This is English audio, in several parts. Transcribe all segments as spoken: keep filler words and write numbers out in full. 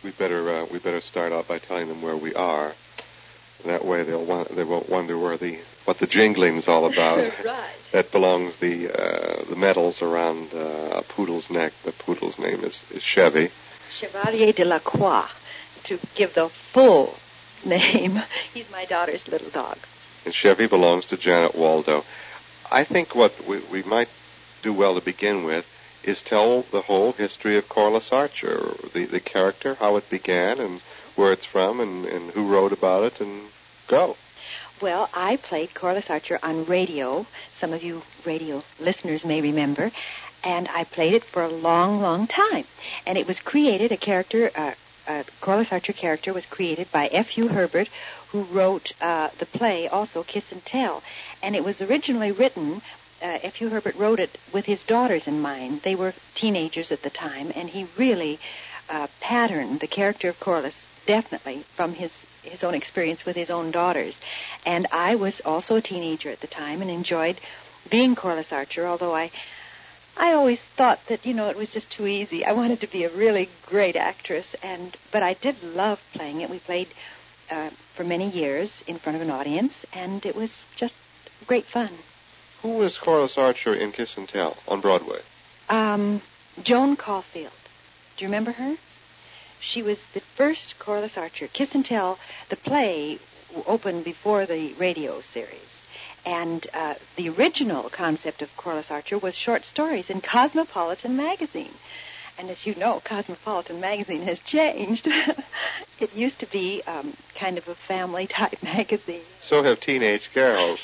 we better uh, we better start out by telling them where we are. That way they'll want, they won't wonder where the what the jingling's all about. Right. That belongs the uh, the medals around uh, a poodle's neck. The poodle's name is, is Chevy. Chevalier de la Croix, to give the full name. He's my daughter's little dog. And Chevy belongs to Janet Waldo. I think what we, we might do well to begin with is tell the whole history of Corliss Archer, the, the character, how it began, and where it's from, and, and who wrote about it, and go. Well, I played Corliss Archer on radio. Some of you radio listeners may remember. And I played it for a long, long time. And it was created, a character, uh, a Corliss Archer character was created by F. Hugh Herbert, who wrote uh, the play, also Kiss and Tell. And it was originally written, uh, F. Hugh Herbert wrote it with his daughters in mind. They were teenagers at the time, and he really uh, patterned the character of Corliss definitely from his, his own experience with his own daughters. And I was also a teenager at the time and enjoyed being Corliss Archer, although I... I always thought that, you know, it was just too easy. I wanted to be a really great actress, and but I did love playing it. We played uh, for many years in front of an audience, and it was just great fun. Who was Corliss Archer in Kiss and Tell on Broadway? Um, Joan Caulfield. Do you remember her? She was the first Corliss Archer. Kiss and Tell, the play, opened before the radio series. And uh, the original concept of Corliss Archer was short stories in Cosmopolitan magazine. And as you know, Cosmopolitan magazine has changed. It used to be um, kind of a family-type magazine. So have teenage girls.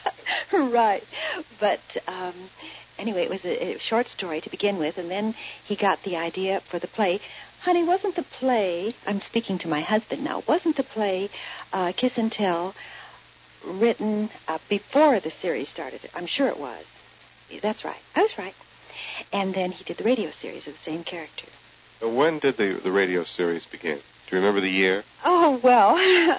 Right. But um, anyway, it was a, a short story to begin with, and then he got the idea for the play. Honey, wasn't the play, I'm speaking to my husband now, wasn't the play uh, Kiss and Tell written uh, before the series started? I'm sure it was. That's right. I was right. And then he did the radio series of the same character. Uh, when did the, the radio series begin? Do you remember the year? Oh, well,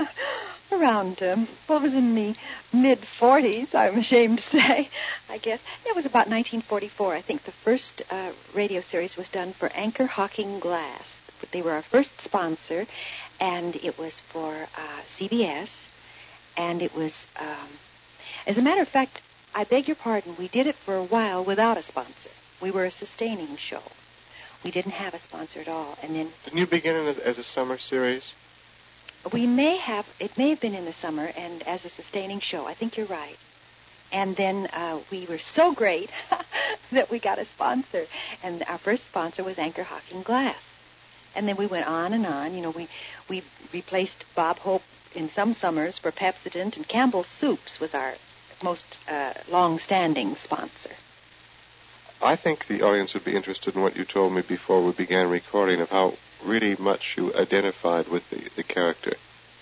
around, um, well, it was in the mid-forties, I'm ashamed to say, I guess. It was about nineteen forty-four. I think the first uh, radio series was done for Anchor Hocking Glass. They were our first sponsor, and it was for uh, C B S. And it was, um, as a matter of fact, I beg your pardon, we did it for a while without a sponsor. We were a sustaining show. We didn't have a sponsor at all. And then didn't you begin in a, as a summer series? We may have, it may have been in the summer and as a sustaining show. I think you're right. And then uh, we were so great that we got a sponsor. And our first sponsor was Anchor Hocking Glass. And then we went on and on. You know, we, we replaced Bob Hope in some summers for Pepsodent, and Campbell's Soups was our most uh, long-standing sponsor. I think the audience would be interested in what you told me before we began recording of how really much you identified with the, the character.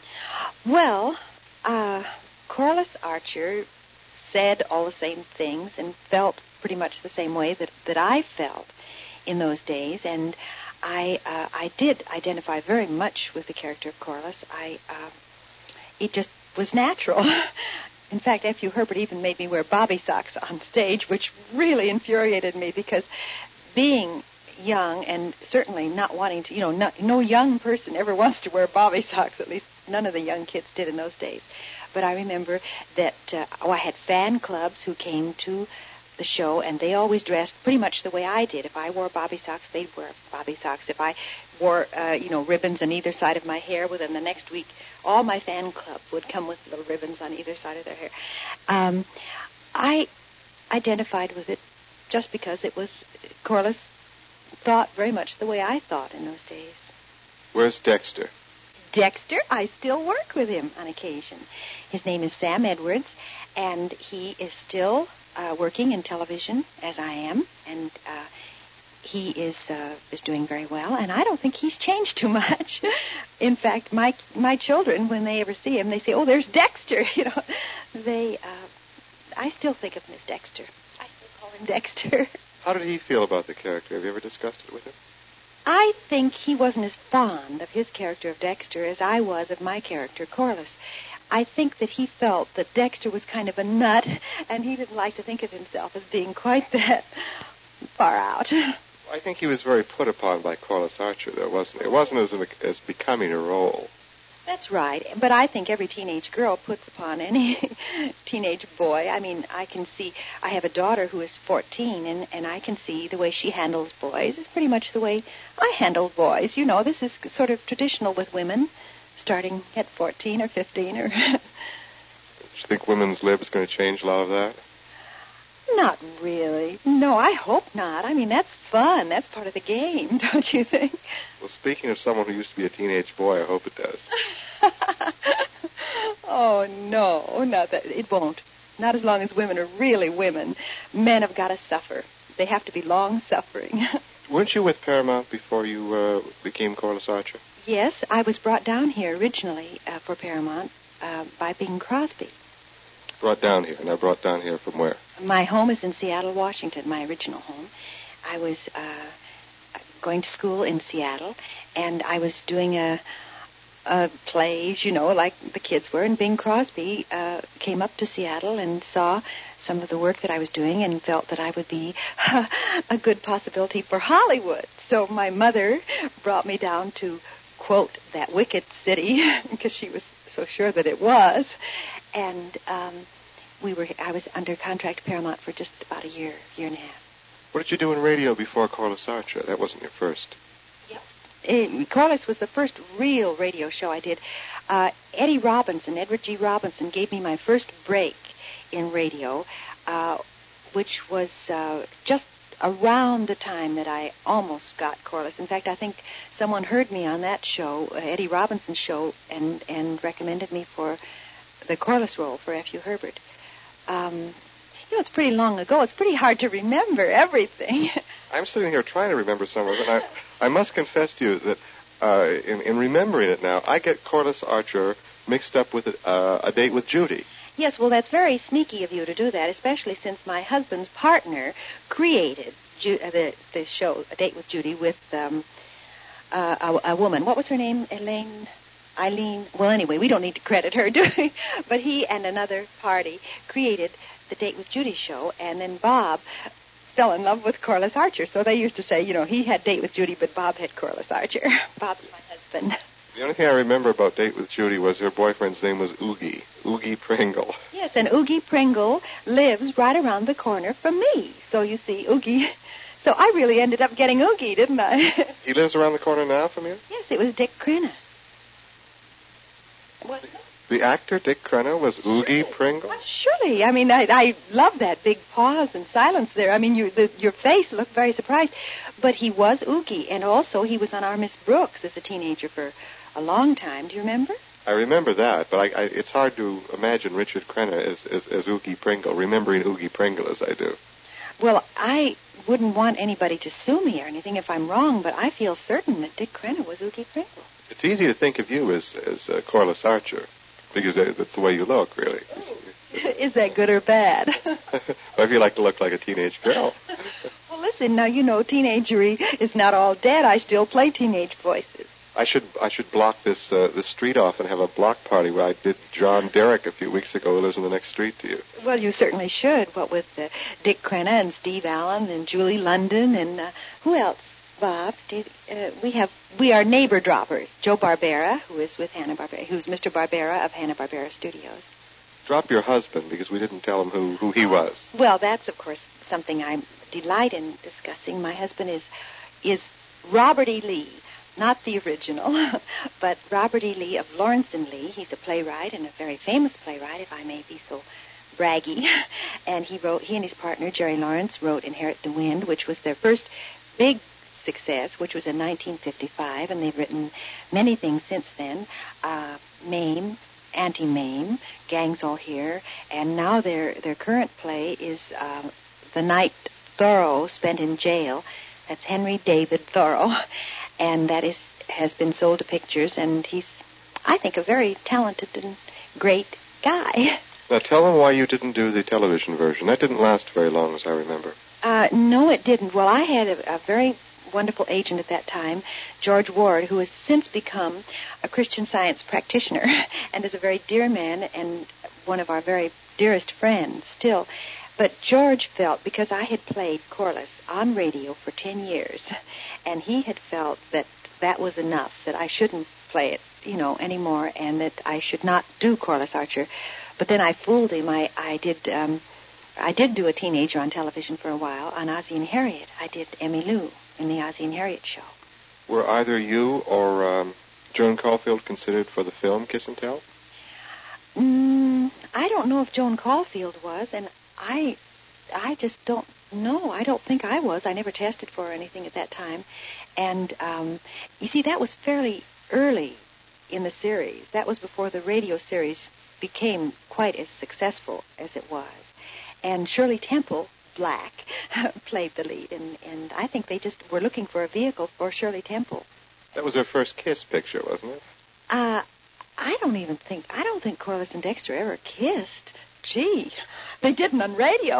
Well, uh, Corliss Archer said all the same things and felt pretty much the same way that, that I felt in those days, and I uh, I did identify very much with the character of Corliss. I... Uh, It just was natural. In fact, F. Hugh Herbert even made me wear bobby socks on stage, which really infuriated me because being young and certainly not wanting to, you know, no, no young person ever wants to wear bobby socks. At least none of the young kids did in those days. But I remember that uh, oh, I had fan clubs who came to the show, and they always dressed pretty much the way I did. If I wore bobby socks, they'd wear bobby socks. If I wore, uh, you know, ribbons on either side of my hair, within the next week, all my fan club would come with little ribbons on either side of their hair. Um, I identified with it just because it was, Corliss thought very much the way I thought in those days. Where's Dexter? Dexter, I still work with him on occasion. His name is Sam Edwards, and he is still uh, working in television, as I am, and uh, he is uh, is doing very well, and I don't think he's changed too much. In fact, my my children, when they ever see him, they say, "Oh, there's Dexter." You know, they. Uh, I still think of him as Dexter. I still call him Dexter. How did he feel about the character? Have you ever discussed it with him? I think he wasn't as fond of his character of Dexter as I was of my character, Corliss. I think that he felt that Dexter was kind of a nut, and he didn't like to think of himself as being quite that far out. I think he was very put upon by Corliss Archer, though, wasn't it? It wasn't as, as becoming a role. That's right. But I think every teenage girl puts upon any teenage boy. I mean, I can see, I have a daughter who is fourteen, and, and I can see the way she handles boys is pretty much the way I handle boys. You know, this is sort of traditional with women, starting at fourteen or fifteen. Or. Do you think women's lib is going to change a lot of that? Not really. No, I hope not. I mean, that's fun. That's part of the game, don't you think? Well, speaking of someone who used to be a teenage boy, I hope it does. Oh, no, not that. It won't. Not as long as women are really women. Men have got to suffer. They have to be long-suffering. Weren't you with Paramount before you uh, became Corliss Archer? Yes, I was brought down here originally uh, for Paramount uh, by Bing Crosby. Brought down here. Now brought down here from where? My home is in Seattle, Washington, my original home. I was uh, going to school in Seattle, and I was doing a, a plays, you know, like the kids were, and Bing Crosby uh, came up to Seattle and saw some of the work that I was doing and felt that I would be a good possibility for Hollywood. So my mother brought me down to, quote, that wicked city, because she was so sure that it was. And um, we were. I was under contract to Paramount for just about a year, year and a half. What did you do in radio before Corliss Archer? That wasn't your first. Yep. It, Corliss was the first real radio show I did. Uh, Eddie Robinson, Edward G. Robinson, gave me my first break in radio, uh, which was uh, just around the time that I almost got Corliss. In fact, I think someone heard me on that show, uh, Eddie Robinson's show, and, and recommended me for the Corliss role for F U Herbert. Um, you know, it's pretty long ago. It's pretty hard to remember everything. I'm sitting here trying to remember some of it, and I, I must confess to you that uh, in, in remembering it now, I get Corliss Archer mixed up with uh, A Date with Judy. Yes, well, that's very sneaky of you to do that, especially since my husband's partner created Ju- uh, the, the show, A Date with Judy, with um, uh, a, a woman. What was her name? Elaine... Eileen, well, anyway, we don't need to credit her, do we? But he and another party created the Date with Judy show, and then Bob fell in love with Corliss Archer. So they used to say, you know, he had Date with Judy, but Bob had Corliss Archer. Bob's my husband. The only thing I remember about Date with Judy was her boyfriend's name was Oogie, Oogie Pringle. Yes, and Oogie Pringle lives right around the corner from me. So you see, Oogie... So I really ended up getting Oogie, didn't I? He lives around the corner now from you? Yes, it was Dick Crenna. What? The actor Dick Crenna was Oogie Pringle? Well, surely. I mean, I, I love that big pause and silence there. I mean, you, the, your face looked very surprised. But he was Oogie, and also he was on our Miss Brooks as a teenager for a long time. Do you remember? I remember that, but I, I, it's hard to imagine Richard Crenna as, as, as Oogie Pringle, remembering Oogie Pringle as I do. Well, I wouldn't want anybody to sue me or anything if I'm wrong, but I feel certain that Dick Crenna was Oogie Pringle. It's easy to think of you as, as uh, Corliss Archer, because that's the way you look, really. Is that good or bad? Or if you like to look like a teenage girl. Well, listen, now, you know, teenagery is not all dead. I still play teenage voices. I should I should block this uh, this street off and have a block party where I did John Derrick a few weeks ago, who lives in the next street to you. Well, you certainly should. What with uh, Dick Crenna and Steve Allen and Julie London and uh, who else? Bob, did, uh, we have we are neighbor droppers. Joe Barbera, who is with Hanna-Barbera, who's Mister Barbera of Hanna-Barbera Studios. Drop your husband, because we didn't tell him who, who he was. Well, that's, of course, something I delight in discussing. My husband is is Robert E. Lee, not the original, but Robert E. Lee of Lawrence and Lee. He's a playwright and a very famous playwright, if I may be so braggy. And he wrote, he and his partner, Jerry Lawrence, wrote Inherit the Wind, which was their first big success, which was in nineteen fifty-five, and they've written many things since then. Uh, Mame, Anti-Mame, Gangs All Here, and now their their current play is uh, The Night Thoreau Spent in Jail. That's Henry David Thoreau, and that is has been sold to pictures, and he's, I think, a very talented and great guy. Now tell them why you didn't do the television version. That didn't last very long, as I remember. Uh, no, it didn't. Well, I had a, a very wonderful agent at that time, George Ward, who has since become a Christian Science practitioner and is a very dear man and one of our very dearest friends still. But George felt, because I had played Corliss on radio for ten years, and he had felt that that was enough, that I shouldn't play it, you know, anymore, and that I should not do Corliss Archer. But then I fooled him. I, I did um, I did do a teenager on television for a while on Ozzie and Harriet. I did Emmy Lou in the Ozzie and Harriet show. Were either you or um, Joan Caulfield considered for the film Kiss and Tell? Mm, I don't know if Joan Caulfield was, and I I just don't know. I don't think I was. I never tested for anything at that time. And, um, you see, that was fairly early in the series. That was before the radio series became quite as successful as it was. And Shirley Temple, Black, played the lead, and, and I think they just were looking for a vehicle for Shirley Temple. That was her first Kiss picture, wasn't it? Uh, I don't even think, I don't think Corliss and Dexter ever kissed. Gee, they didn't on radio.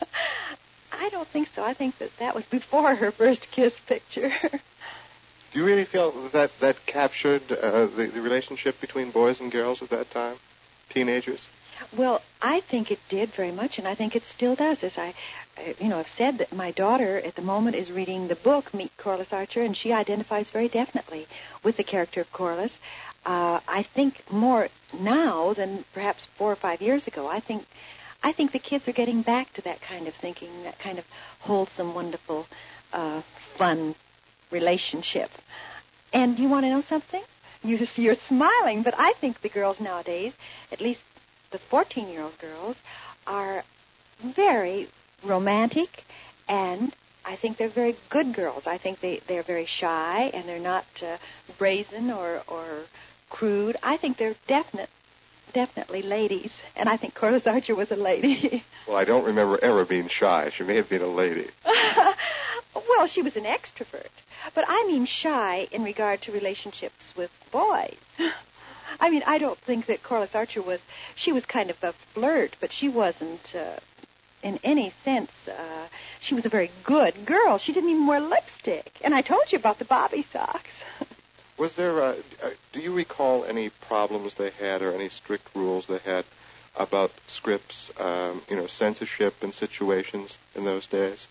I don't think so. I think that that was before her first Kiss picture. Do you really feel that that captured uh, the, the relationship between boys and girls at that time? Teenagers? Well, I think it did very much, and I think it still does. As I, you know, have said that my daughter at the moment is reading the book, Meet Corliss Archer, and she identifies very definitely with the character of Corliss. Uh, I think more now than perhaps four or five years ago. I think I think the kids are getting back to that kind of thinking, that kind of wholesome, wonderful, uh, fun relationship. And you want to know something? You, you're smiling, but I think the girls nowadays, at least the fourteen-year-old girls, are very romantic, and I think they're very good girls. I think they, they're very shy, and they're not uh, brazen or, or crude. I think they're definite. Definitely ladies, and I think Corliss Archer was a lady. Well, I don't remember ever being shy. She may have been a lady. Well, she was an extrovert, but I mean shy in regard to relationships with boys. I mean, I don't think that Corliss Archer was, she was kind of a flirt, but she wasn't, uh, in any sense, uh, she was a very good girl. She didn't even wear lipstick, and I told you about the bobby socks. Was there, uh, do you recall any problems they had or any strict rules they had about scripts, um, you know, censorship and situations in those days?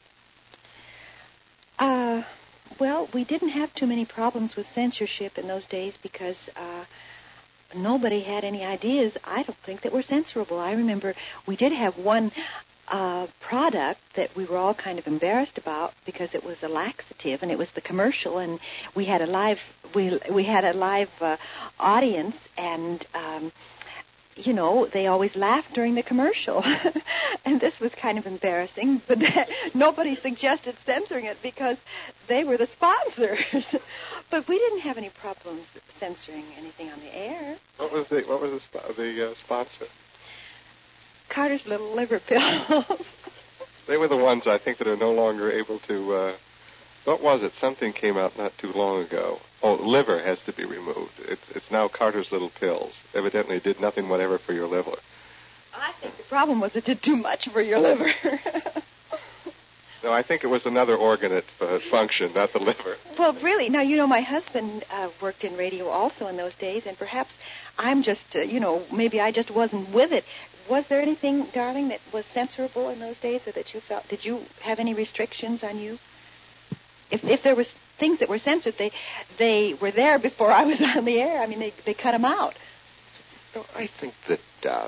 Uh, well, we didn't have too many problems with censorship in those days because uh, nobody had any ideas, I don't think, that were censorable. I remember we did have one uh, product that we were all kind of embarrassed about because it was a laxative, and it was the commercial, and we had a live we we had a live uh, audience, and um, you know, they always laughed during the commercial, and this was kind of embarrassing, but nobody suggested censoring it because they were the sponsors. But we didn't have any problems censoring anything on the air. What was the what was the, sp- the uh, sponsor? Carter's Little Liver Pills. They were the ones, I think, that are no longer able to, uh, what was it? Something came out not too long ago. Oh, liver has to be removed. It's, it's now Carter's Little Pills. Evidently it did nothing whatever for your liver. I think the problem was it did too much for your liver. No, I think it was another organ at uh, function, not the liver. Well, really, now, you know, my husband uh, worked in radio also in those days, and perhaps I'm just, uh, you know, maybe I just wasn't with it. Was there anything, darling, that was censorable in those days, or that you felt, did you have any restrictions on you? If if there was things that were censored, they they were there before I was on the air. I mean, they they cut them out. No, I think that uh,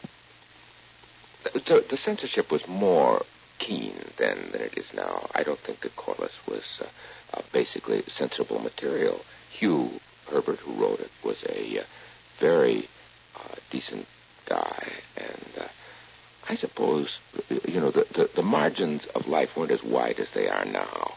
the, the censorship was more keen then than it is now. I don't think that Corliss was uh, uh, basically censorable material. Hugh Herbert, who wrote it, was a uh, very uh, decent guy, and uh, I suppose, you know, the, the, the margins of life weren't as wide as they are now.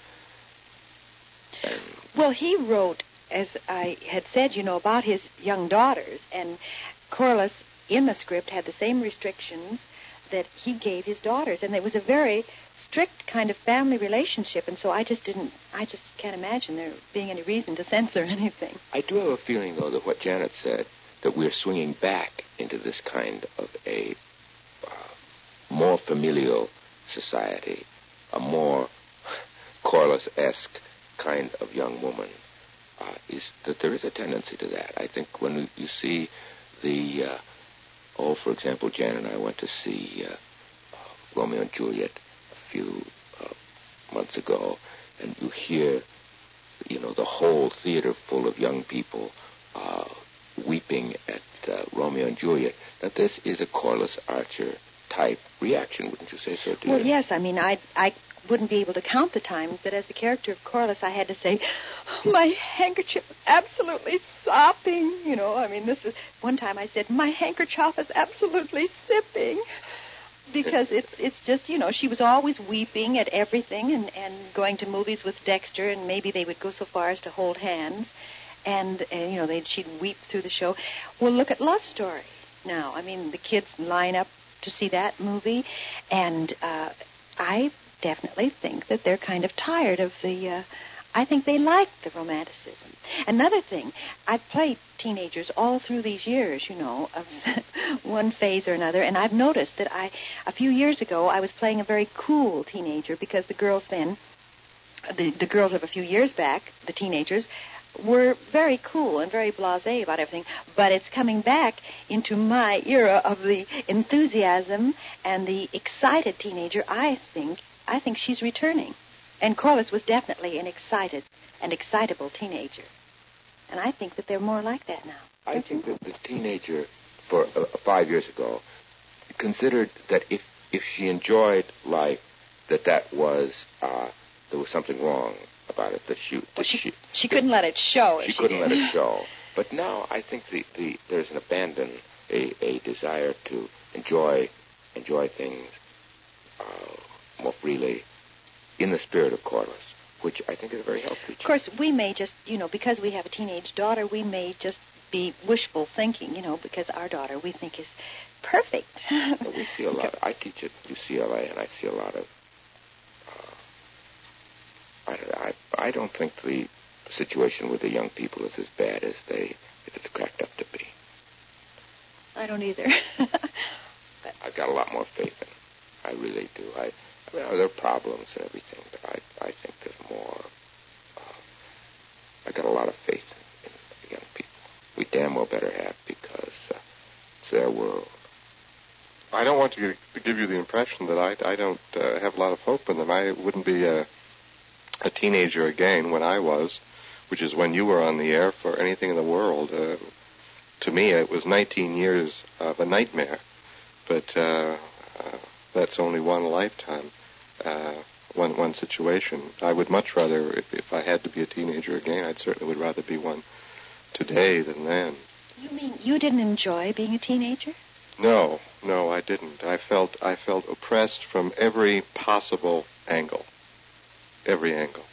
And well, he wrote, as I had said, you know, about his young daughters, and Corliss, in the script, had the same restrictions that he gave his daughters, and it was a very strict kind of family relationship, and so I just didn't, I just can't imagine there being any reason to censor anything. I do have a feeling, though, that what Janet said, that we're swinging back into this kind of a uh, more familial society, a more Corliss-esque kind of young woman, uh, is that there is a tendency to that. I think when you see the, uh, oh, for example, Jan and I went to see uh, uh, Romeo and Juliet a few uh, months ago, and you hear, you know, the whole theater full of young people uh, weeping at uh, Romeo and Juliet. Now, this is a Corliss Archer type reaction, wouldn't you say so, dear? Well, yes. I mean, I I wouldn't be able to count the times that as the character of Corliss, I had to say, my handkerchief is absolutely sopping. You know, I mean, this is... One time I said, my handkerchief is absolutely sipping. Because it's it's just, you know, she was always weeping at everything and, and going to movies with Dexter, and maybe they would go so far as to hold hands. And, uh, you know, they'd, she'd weep through the show. Well, look at Love Story now. I mean, the kids line up to see that movie, and uh, I definitely think that they're kind of tired of the... Uh, I think they like the romanticism. Another thing, I've played teenagers all through these years, you know, of one phase or another, and I've noticed that I, a few years ago, I was playing a very cool teenager because the girls then, the, the girls of a few years back, the teenagers, were very cool and very blasé about everything, but it's coming back into my era of the enthusiasm and the excited teenager. I think, I think she's returning. And Corliss was definitely an excited and excitable teenager. And I think that they're more like that now. I think that the teenager, for uh, five years ago, considered that if if she enjoyed life, that that was, uh, there was something wrong about it. That she, that well, she, she, she couldn't let it show. She, she couldn't did. let it show. But now I think the, the there's an abandon, a, a desire to enjoy enjoy things uh, more freely, in the spirit of Corliss, which I think is very healthy. Of course, we may just, you know, because we have a teenage daughter, we may just be wishful thinking, you know, because our daughter we think is perfect. We see a lot. I teach at U C L A, and I see a lot of. Uh, I, don't, I I don't think the situation with the young people is as bad as they if it's cracked up to be. I don't either. But I've got a lot more faith in it. I really do. I. Well, there are problems and everything, but I, I think there's more. Uh, I got a lot of faith in, in the young people. We damn well better have, because uh, it's their world. I don't want to, get, to give you the impression that I, I don't uh, have a lot of hope in them. I wouldn't be a, a teenager again when I was, which is when you were on the air, for anything in the world. Uh, to me, it was nineteen years of a nightmare, but uh, uh, that's only one lifetime. Uh, one one situation. I would much rather, if, if I had to be a teenager again, I'd certainly would rather be one today than then. You mean you didn't enjoy being a teenager? No, no, I didn't. I felt I felt oppressed from every possible angle. Every angle.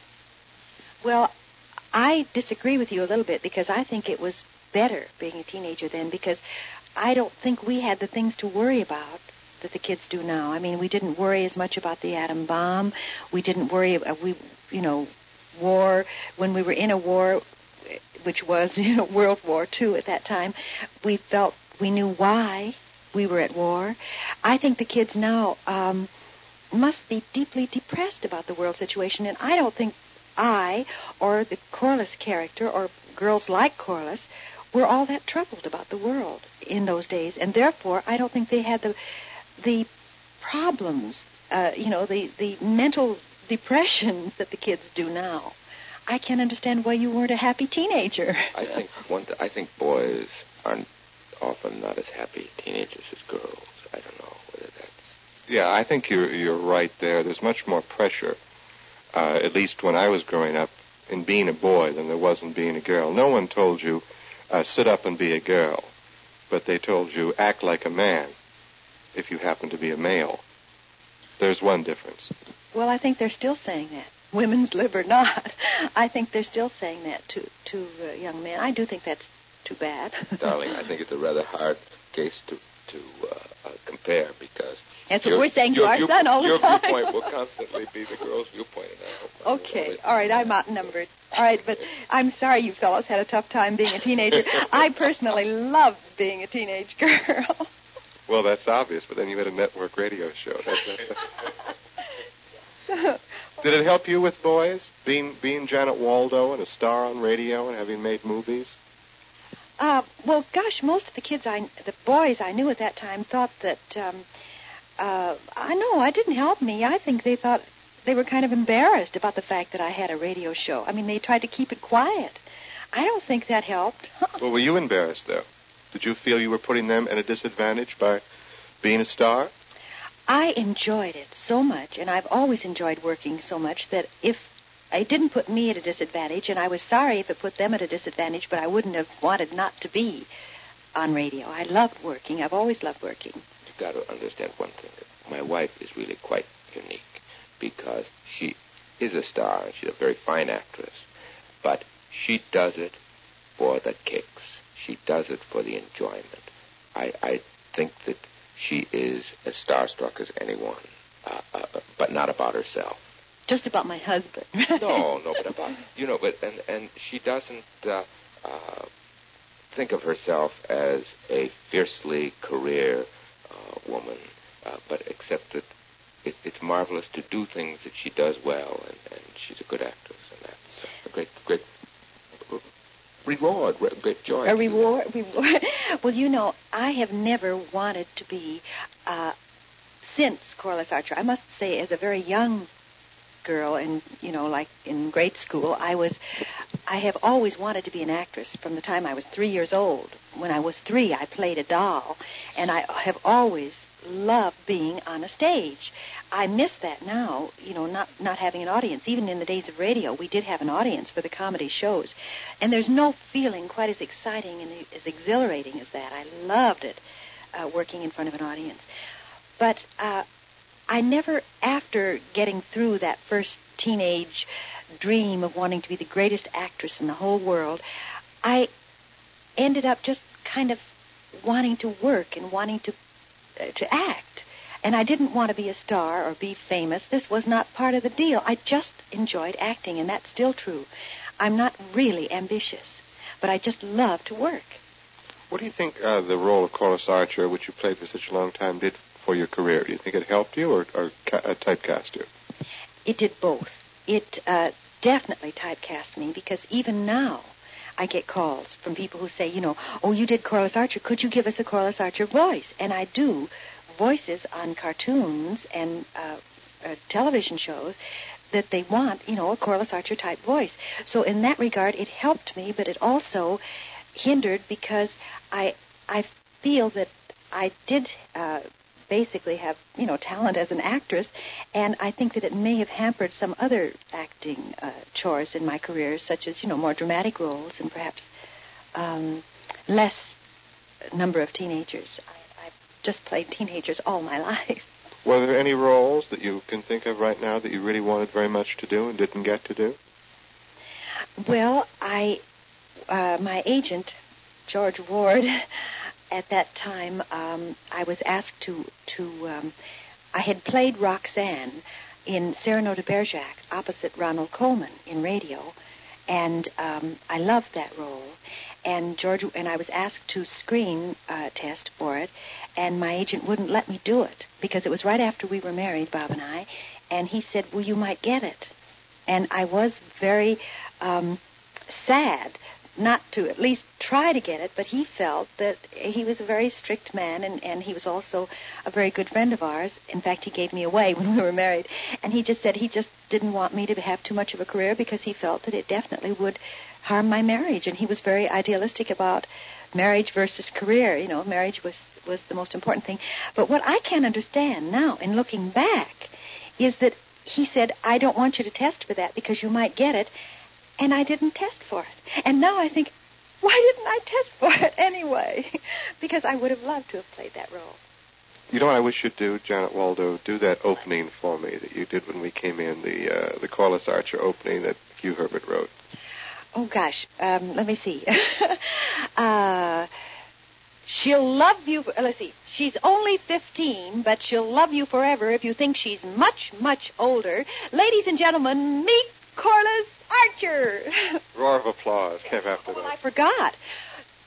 Well, I disagree with you a little bit, because I think it was better being a teenager then, because I don't think we had the things to worry about that the kids do now. I mean, we didn't worry as much about the atom bomb. We didn't worry about, we, you know, war. When we were in a war, which was, you know, World War Two at that time, we felt we knew why we were at war. I think the kids now um, must be deeply depressed about the world situation, and I don't think I or the Corliss character or girls like Corliss were all that troubled about the world in those days, and therefore I don't think they had the the problems, uh, you know, the, the mental depressions that the kids do now. I can't understand why you weren't a happy teenager. I think one. Th- I think boys are often not as happy teenagers as girls. I don't know whether that's. Yeah, I think you're you're right there. There's much more pressure, uh, at least when I was growing up, in being a boy than there was in being a girl. No one told you, uh, sit up and be a girl, but they told you, act like a man if you happen to be a male. There's one difference. Well, I think they're still saying that. Women's lib or not, I think they're still saying that to, to uh, young men. I do think that's too bad. Darling, I think it's a rather hard case to, to uh, uh, compare, because... That's what we're saying to our view, son all the your time. Your viewpoint will constantly be the girl's viewpoint. And I hope okay, all right, I'm outnumbered. All right, but I'm sorry you fellows had a tough time being a teenager. I personally loved being a teenage girl. Well, that's obvious, but then you had a network radio show. That's, that's, Did it help you with boys, being being Janet Waldo and a star on radio and having made movies? Uh, well, gosh, most of the kids, I, the boys I knew at that time thought that um, uh, I know, it didn't help me. I think they thought they were kind of embarrassed about the fact that I had a radio show. I mean, they tried to keep it quiet. I don't think that helped. Well, were you embarrassed, though? Did you feel you were putting them at a disadvantage by being a star? I enjoyed it so much, and I've always enjoyed working so much that if it didn't put me at a disadvantage, and I was sorry if it put them at a disadvantage, but I wouldn't have wanted not to be on radio. I loved working. I've always loved working. You've got to understand one thing. My wife is really quite unique because she is a star, and she's a very fine actress, but she does it for the kicks. She does it for the enjoyment. I, I think that she is as starstruck as anyone, uh, uh, but not about herself. Just about my husband. no, no, but about, you know, but, and, and she doesn't uh, uh, think of herself as a fiercely career uh, woman, uh, but except that it, it's marvelous to do things that she does well, and, and she's a good actress, and that's a great, great reward, great joy. A reward? reward. Well, you know, I have never wanted to be, uh, since Corliss Archer, I must say, as a very young girl, and, you know, like in grade school, I was, I have always wanted to be an actress from the time I was three years old. When I was three, I played a doll, and I have always loved being on a stage. I miss that now, you know, not not having an audience. Even in the days of radio, we did have an audience for the comedy shows. And there's no feeling quite as exciting and as exhilarating as that. I loved it, uh, working in front of an audience. But uh, I never, after getting through that first teenage dream of wanting to be the greatest actress in the whole world, I ended up just kind of wanting to work and wanting to uh, to act. And I didn't want to be a star or be famous. This was not part of the deal. I just enjoyed acting, and that's still true. I'm not really ambitious, but I just love to work. What do you think uh, the role of Corliss Archer, which you played for such a long time, did for your career? Do you think it helped you or, or ca- uh, typecast you? It did both. It uh, definitely typecast me, because even now I get calls from people who say, you know, oh, you did Corliss Archer. Could you give us a Corliss Archer voice? And I do voices on cartoons and uh, uh, television shows that they want, you know, a Corliss Archer type voice. So in that regard, it helped me, but it also hindered, because I I feel that I did uh, basically have, you know, talent as an actress, and I think that it may have hampered some other acting uh, chores in my career, such as, you know, more dramatic roles and perhaps um, less number of teenagers. I, just played teenagers all my life. Were there any roles that you can think of right now that you really wanted very much to do and didn't get to do? Well, I, uh, my agent, George Ward, at that time, um, I was asked to, to um, I had played Roxanne in Cyrano de Bergerac opposite Ronald Colman in radio, and um, I loved that role. And George and I was asked to screen uh, test for it, and my agent wouldn't let me do it because it was right after we were married, Bob and I, and he said, well, you might get it. And I was very um, sad not to at least try to get it, but he felt that he was a very strict man, and, and he was also a very good friend of ours. In fact, he gave me away when we were married, and he just said he just didn't want me to have too much of a career because he felt that it definitely would harm my marriage, and he was very idealistic about marriage versus career. You know, marriage was, was the most important thing. But what I can't understand now, in looking back, is that he said, I don't want you to test for that because you might get it, and I didn't test for it. And now I think, why didn't I test for it anyway? Because I would have loved to have played that role. You know what I wish you'd do, Janet Waldo? Do that opening for me that you did when we came in, the uh, the Corliss Archer opening that Hugh Herbert wrote. Oh, gosh. Um, let me see. uh, she'll love you. For, let's see. She's only fifteen, but she'll love you forever if you think she's much, much older. Ladies and gentlemen, meet Corliss Archer. Roar of applause came after oh, well, that. I forgot.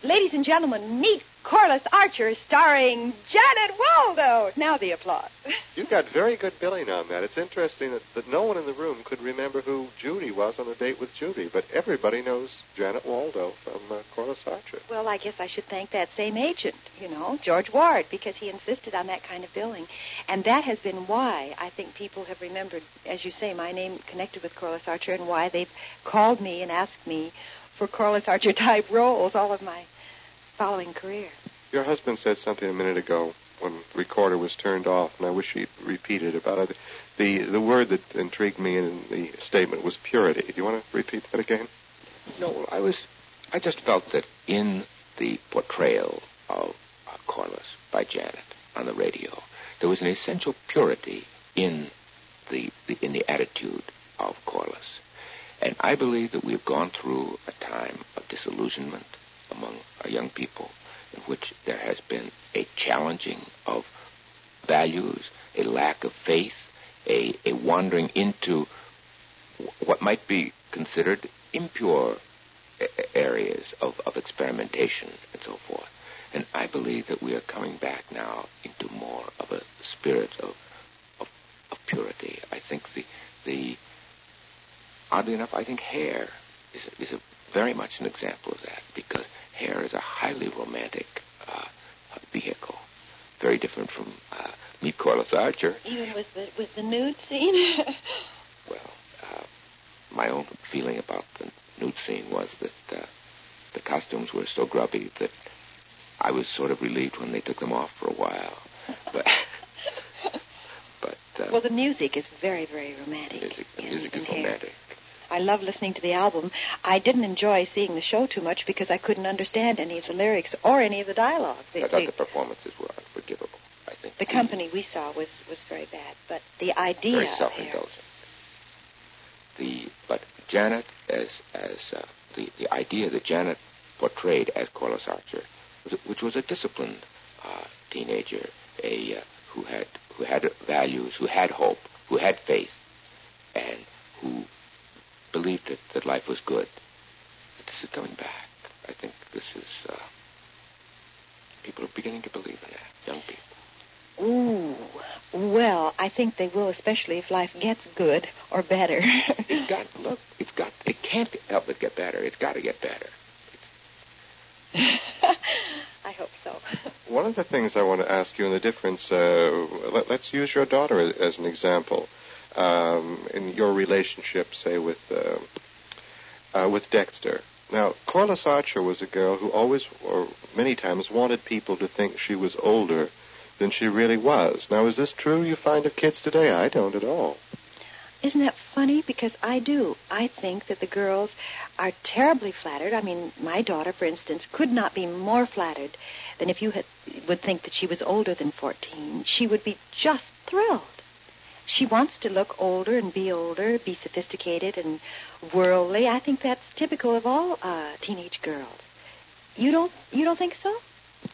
Ladies and gentlemen, meet Corliss Archer starring Janet Waldo. Now the applause. You got very good billing on that. It's interesting that, that no one in the room could remember who Judy was on a date with Judy, but everybody knows Janet Waldo from uh, Corliss Archer. Well, I guess I should thank that same agent, you know, George Ward, because he insisted on that kind of billing. And that has been why I think people have remembered, as you say, my name connected with Corliss Archer, and why they've called me and asked me for Corliss Archer-type roles all of my following career. Your husband said something a minute ago when the recorder was turned off, and I wish he'd repeated about it. The the word that intrigued me in the statement was purity. Do you want to repeat that again? No, well, I was, I just felt that in the portrayal of uh, Corliss by Janet on the radio, there was an essential purity in the, the in the attitude of Corliss. And I believe that we have gone through a time of disillusionment among our young people, in which there has been a challenging of values, a lack of faith, a, a wandering into what might be considered impure areas of, of experimentation and so forth. And I believe that we are coming back now into more of a spirit of of, of purity. I think the the oddly enough, I think hair is a, is a very much an example of that, because hair is a highly romantic uh, vehicle, very different from uh, Meet Corliss Archer. Even with the with the nude scene. Well, uh, my own feeling about the nude scene was that uh, the costumes were so grubby that I was sort of relieved when they took them off for a while. But, but uh, well, the music is very, very romantic. Music, the in, music in is hair. romantic. I love listening to the album. I didn't enjoy seeing the show too much because I couldn't understand any of the lyrics or any of the dialogue. I The, thought the, the performances were unforgivable. I think the company we saw was, was very bad, but the idea very of hair. self-indulgent. The but Janet as as uh, the the idea that Janet portrayed as Corliss Archer, which was a disciplined uh, teenager, a uh, who had who had values, who had hope, who had faith, and who believed that, that life was good. But this is coming back. I think this is uh, people are beginning to believe in that. Young people. Ooh, well, I think they will, especially if life gets good or better. It's got look. It's got. It can't help but get better. It's got to get better. I hope so. One of the things I want to ask you in the difference, uh, let, let's use your daughter as, as an example. Um, in your relationship, say, with uh, uh, with Dexter. Now, Corliss Archer was a girl who always, or many times, wanted people to think she was older than she really was. Now, is this true you find of kids today? I don't at all. Isn't that funny? Because I do. I think that the girls are terribly flattered. I mean, my daughter, for instance, could not be more flattered than if you had, would think that she was older than fourteen. She would be just thrilled. She wants to look older and be older, be sophisticated and worldly. I think that's typical of all uh, teenage girls. You don't you don't think so?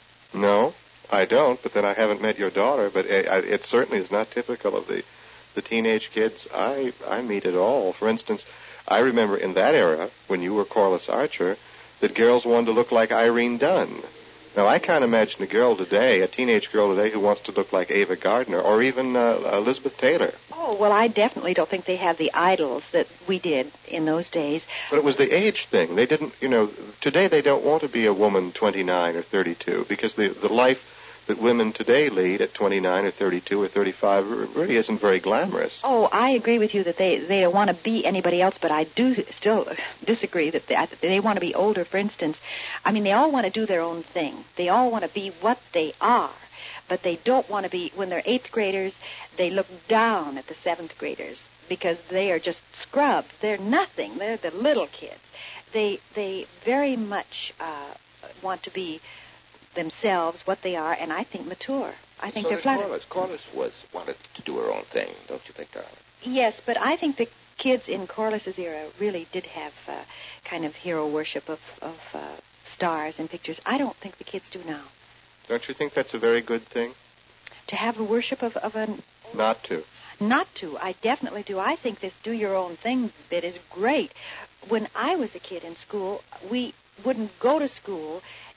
No, I don't, but then I haven't met your daughter, but it, it certainly is not typical of the, the teenage kids I, I meet at all. For instance, I remember in that era, when you were Corliss Archer, that girls wanted to look like Irene Dunn. Now, I can't imagine a girl today, a teenage girl today, who wants to look like Ava Gardner or even uh, Elizabeth Taylor. Oh, well, I definitely don't think they have the idols that we did in those days. But it was the age thing. They didn't, you know, today they don't want to be a woman twenty-nine or thirty-two because the, the life that women today lead at twenty-nine or thirty-two or thirty-five really isn't very glamorous. Oh, I agree with you that they, they don't want to be anybody else, but I do still disagree that they, they want to be older, for instance. I mean, they all want to do their own thing. They all want to be what they are, but they don't want to be, when they're eighth graders, they look down at the seventh graders because they are just scrubs. They're nothing. They're the little kids. They, they very much uh, want to be themselves, what they are, and I think mature. I think so they're flattered. Corliss, Corliss was wanted to do her own thing, don't you think, darling? Yes, but I think the kids in Corliss's era really did have uh, kind of hero worship of, of uh, stars and pictures. I don't think the kids do now. Don't you think that's a very good thing? To have a worship of, of an... Not to. Not to. I definitely do. I think this do-your-own-thing bit is great. When I was a kid in school, we wouldn't go to school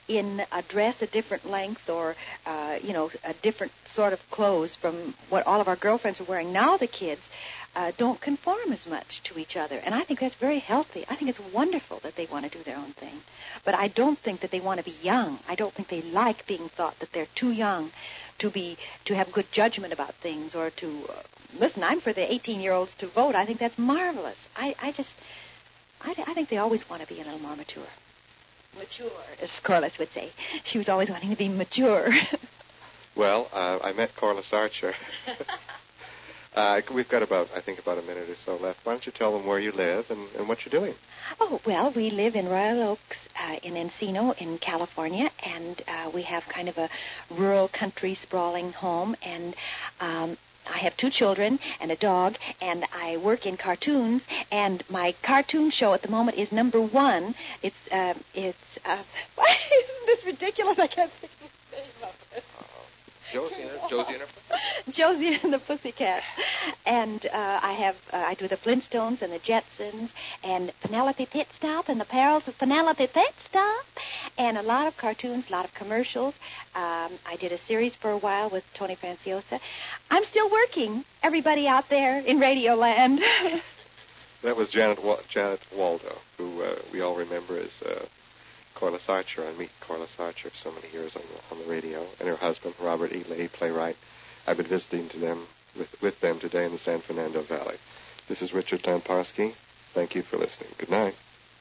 in a dress a different length or, uh, you know, a different sort of clothes from what all of our girlfriends are wearing. Now the kids uh, don't conform as much to each other, and I think that's very healthy. I think it's wonderful that they want to do their own thing. But I don't think that they want to be young. I don't think they like being thought that they're too young to be to have good judgment about things or to uh, listen. I'm for the eighteen-year-olds to vote. I think that's marvelous. I, I just, I, I think they always want to be a little more mature. Mature, as Corliss would say. She was always wanting to be mature. Well, uh, I met Corliss Archer. uh, we've got about, I think, about a minute or so left. Why don't you tell them where you live and, and what you're doing? Oh, well, we live in Royal Oaks uh, in Encino in California, and uh, we have kind of a rural country sprawling home, and um, I have two children and a dog, and I work in cartoons, and my cartoon show at the moment is number one. It's, uh, it's, uh, isn't this ridiculous? I can't think of the name of it. Josie and, Josie and her Josie and the Pussycats. And uh, I have, uh, I do the Flintstones and the Jetsons and Penelope Pitstop and the Perils of Penelope Pitstop and a lot of cartoons, a lot of commercials. Um, I did a series for a while with Tony Franciosa. I'm still working, everybody out there in Radio Land. That was Janet Wa- Janet Waldo, who uh, we all remember as uh, Corliss Archer on Meet Corliss Archer for so many years on the, on the radio, and her husband, Robert E. Lee, playwright. I've been visiting to them with, with them today in the San Fernando Valley. This is Richard Lamparski. Thank you for listening. Good night.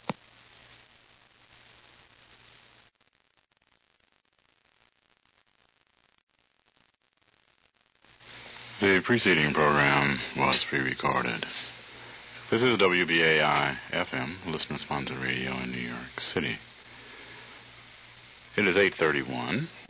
The preceding program was pre-recorded. This is W B A I F M, listener-sponsored radio in New York City. It is eight thirty-one.